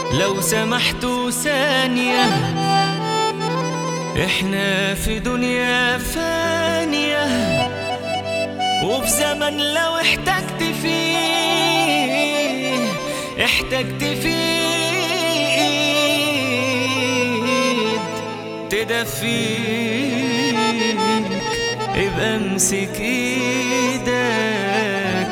لو سمحتوا ثانية، احنا في دنيا فانية وفي زمن لو احتجت فيه ايد تدفيك، ابقى امسك ايدك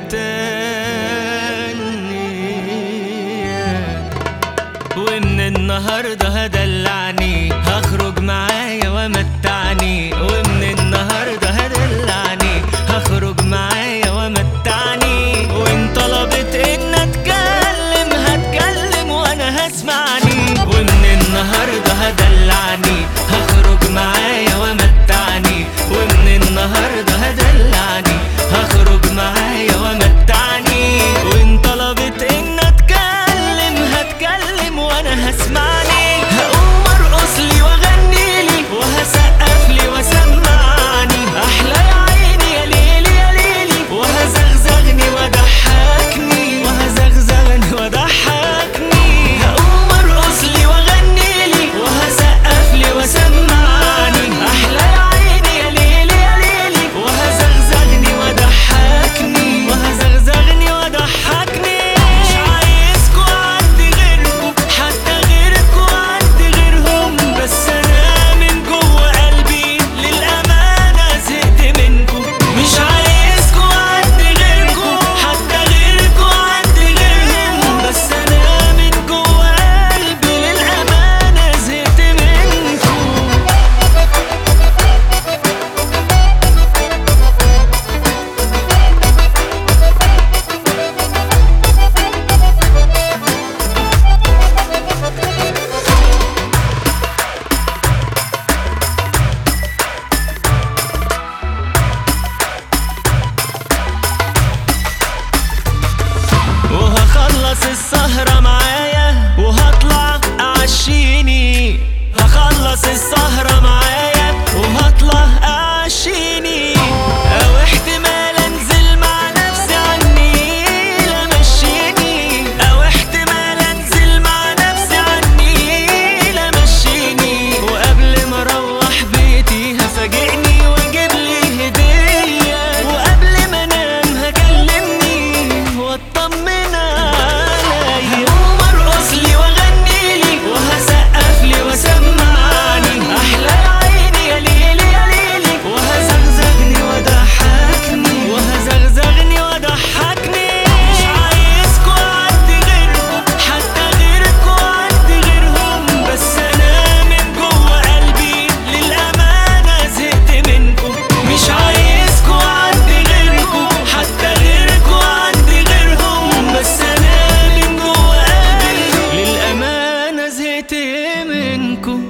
التانية. ومن النهاردة هدلعني، هخرج معايا ومتعني. ومن النهاردة هدلعني، هخرج معايا ومتعني. وان طلبت ان اتكلم هتكلم وانا هسمعني. ومن النهاردة هدلعني، هخرج معايا ومتعني. ومن النهاردة هدلعني، هخرج معايا ومتعني. وان طلبت ان اتكلم هتكلم وانا هسمعني. هقوم ارقص لي واغني لي وهسقف لي وسمعني. احلى يا عيني يا ليلي يا ليلي، وهزغزغني وضحكني وهزغزغني وضحكني. هقوم ارقص لي واغني لي وهسقف لي وسمعني. احلى يا عيني يا ليلي يا ليلي، وهزغزغني وضحكني وهزغزغني وضحكني. مش عايزكوا عندي غيركوا، حتى غيركوا عندي غيرهم، بس انا من جوه قلبي للامانه زهقت منكوا. مش عايزكوا عندي غيركوا، حتى غيركوا عندي غيرهم، بس انا من جوه قلبي للامانه زهقت منكوا. وهخلص السهرة معايا وهطلع أعشيني. هخلص السهرة معايا وهطلع أعشيني. أو احتمال أنزل مع نفسي عنيل أمشيني. أو احتمال أنزل مع نفسي عنيل أمشيني. وقبل ما أروح بيتي هفاجئني وأجيب لي هدية. وقبل ما أنام هكلمني وأطمن عليا. هقوم أرقص لي وأغني لي وهسقف لي وسمعني. أحلى يا عيني يا ليلي يا ليلي، وهزغزغني وضحكني وهزغزغني وضحكني. مش عايزكوا عندي غيركوا، حتى غيركوا عندي غيرهم، بس أنا من جوه قلبي للأمانة زهقت منكوا. مش عايزكوا عندي غيركوا، حتى غيركوا عندي غيرهم، بس أنا من جوه قلبي للأمانة زهقت منكوا.